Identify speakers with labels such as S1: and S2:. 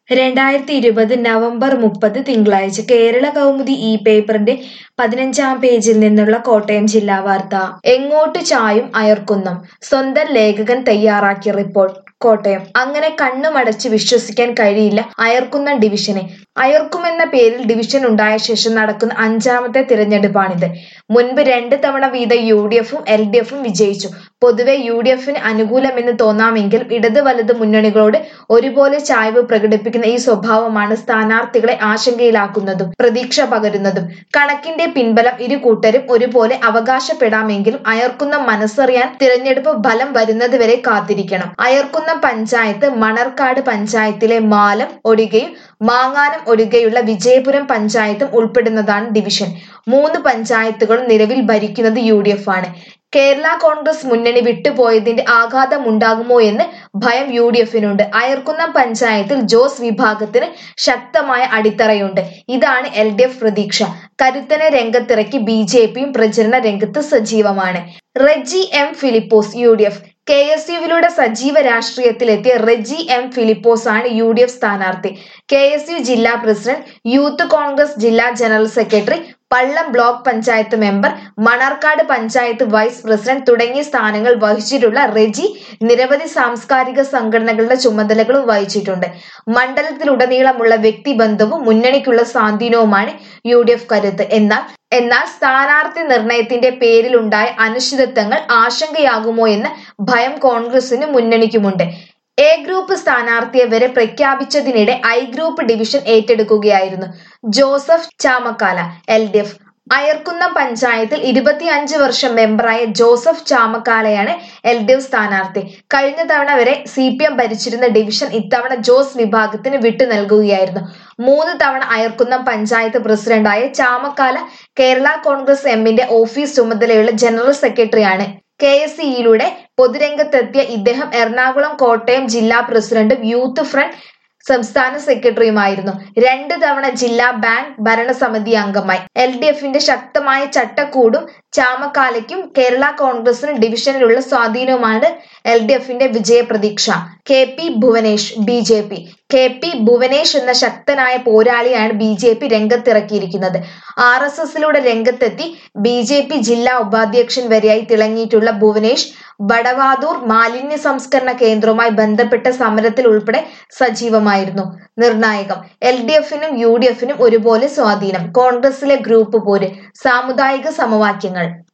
S1: 2020 November 30 തിങ്കളാഴ്ച കേരള കൗമുദി ഈ പേപ്പറിന്റെ 15-ാം പേജിൽ നിന്നുള്ള കോട്ടയം ജില്ലാ വാർത്ത. എങ്ങോട്ട് ചായും അയർക്കുന്നം. സ്വന്തം ലേഖകൻ തയ്യാറാക്കിയ റിപ്പോർട്ട്. കോട്ടയം. അങ്ങനെ കണ്ണുമടച്ച് വിശ്വസിക്കാൻ കഴിയില്ല അയർക്കുന്നം ഡിവിഷനെ. അയർക്കുമെന്ന പേരിൽ ഡിവിഷൻ ഉണ്ടായ ശേഷം നടക്കുന്ന 5-ാമത്തെ തിരഞ്ഞെടുപ്പാണിത്. മുൻപ് 2 തവണ വീതം UDFും LDFും വിജയിച്ചു. പൊതുവെ UDFിന് അനുകൂലമെന്ന് തോന്നാമെങ്കിലും ഇടത് വലത് മുന്നണികളോട് ഒരുപോലെ ചായ്വ് പ്രകടിപ്പിക്കുന്ന ഈ സ്വഭാവമാണ് സ്ഥാനാർത്ഥികളെ ആശങ്കയിലാക്കുന്നതും പ്രതീക്ഷ പകരുന്നതും. കണക്കിന്റെ പിൻബലം ഇരു കൂട്ടരും ഒരുപോലെ അവകാശപ്പെടാമെങ്കിലും അയർക്കുന്നം മനസ്സറിയാൻ തിരഞ്ഞെടുപ്പ് ഫലം വരുന്നതുവരെ കാത്തിരിക്കണം. അയർക്കുന്നം പഞ്ചായത്ത് മണർക്കാട് പഞ്ചായത്തിലെ മാലം ഒഴികെയും മാങ്ങാനം ഒഴികെയുള്ള വിജയപുരം പഞ്ചായത്തും ഉൾപ്പെടുന്നതാണ് ഡിവിഷൻ. 3 പഞ്ചായത്തുകളും നിലവിൽ ഭരിക്കുന്നത് UDF ആണ്. കേരള കോൺഗ്രസ് മുന്നണി വിട്ടുപോയതിന്റെ ആഘാതമുണ്ടാകുമോ എന്ന് ഭയം UDFിനുണ്ട്. അയർക്കുന്നം പഞ്ചായത്തിൽ ജോസ് വിഭാഗത്തിന് ശക്തമായ അടിത്തറയുണ്ട്. ഇതാണ് LDF പ്രതീക്ഷ. കരുത്തനെ രംഗത്തിറക്കി BJPയും പ്രചരണ രംഗത്ത് സജീവമാണ്. Reji M Philipose UDF. KSUവിലൂടെ സജീവ രാഷ്ട്രീയത്തിലെത്തിയ റെജി M ഫിലിപ്പോസ് ആണ് UDF സ്ഥാനാർത്ഥി. KSU ജില്ലാ പ്രസിഡന്റ്, യൂത്ത് കോൺഗ്രസ് ജില്ലാ general secretary, Pallam block panchayat member, Manarkad panchayat vice president തുടങ്ങിയ സ്ഥാനങ്ങൾ വഹിച്ചിട്ടുള്ള റെജി നിരവധി സാംസ്കാരിക സംഘടനകളുടെ ചുമതലകളും വഹിച്ചിട്ടുണ്ട്. മണ്ഡലത്തിലുടനീളമുള്ള വ്യക്തിബന്ധവും മുന്നണിക്കുള്ള സ്വാധീനവുമാണ് UDF കരുത്ത്. എന്നാൽ സ്ഥാനാർത്ഥി നിർണയത്തിന്റെ പേരിലുണ്ടായ അനിശ്ചിതത്വങ്ങൾ ആശങ്കയാകുമോ എന്ന ഭയം കോൺഗ്രസിനും മുന്നണിക്കുമുണ്ട്. A ഗ്രൂപ്പ് സ്ഥാനാർത്ഥിയെ വരെ പ്രഖ്യാപിച്ചതിനിടെ I ഗ്രൂപ്പ് ഡിവിഷൻ ഏറ്റെടുക്കുകയായിരുന്നു. ജോസഫ് ചാമക്കാല LDF. അയർക്കുന്നം പഞ്ചായത്തിൽ 25 വർഷം മെമ്പറായ ജോസഫ് ചാമക്കാലയാണ് LDF സ്ഥാനാർത്ഥി. കഴിഞ്ഞ തവണ വരെ CPM ഭരിച്ചിരുന്ന ഡിവിഷൻ ഇത്തവണ ജോസ് വിഭാഗത്തിന് വിട്ടു നൽകുകയായിരുന്നു. 3 തവണ അയർക്കുന്നം പഞ്ചായത്ത് പ്രസിഡന്റായ ചാമക്കാല കേരള കോൺഗ്രസ് എമ്മിന്റെ ഓഫീസ് ചുമതലയുള്ള ജനറൽ സെക്രട്ടറിയാണ്. KSEയിലൂടെ പൊതുരംഗത്തെത്തിയ ഇദ്ദേഹം എറണാകുളം കോട്ടയം ജില്ലാ പ്രസിഡന്റും യൂത്ത് ഫ്രണ്ട് സംസ്ഥാന സെക്രട്ടറിയുമായിരുന്നു. 2 തവണ ജില്ലാ ബാങ്ക് ഭരണസമിതി അംഗമായി. LDFിന്റെ ശക്തമായ ചട്ടക്കൂടും ചാമക്കാലയ്ക്കും കേരള കോൺഗ്രസിനും ഡിവിഷനിലുള്ള സ്വാധീനവുമാണ് LDFിന്റെ വിജയപ്രതീക്ഷ. KP Bhuvanesh BJP. KP Bhuvanesh എന്ന ശക്തനായ പോരാളിയാണ് BJP രംഗത്തിറക്കിയിരിക്കുന്നത്. RSSലൂടെ രംഗത്തെത്തി BJP ജില്ലാ ഉപാധ്യക്ഷൻ വരെയായി തിളങ്ങിയിട്ടുള്ള ഭുവനേഷ് വടവാതൂർ മാലിന്യ സംസ്കരണ കേന്ദ്രവുമായി ബന്ധപ്പെട്ട സമരത്തിൽ ഉൾപ്പെടെ സജീവമായിരുന്നു. നിർണായകം. LDFിനും UDFിനും ഒരുപോലെ സ്വാധീനം. കോൺഗ്രസിലെ ഗ്രൂപ്പ് പോര്. സാമുദായിക സമവാക്യങ്ങൾ.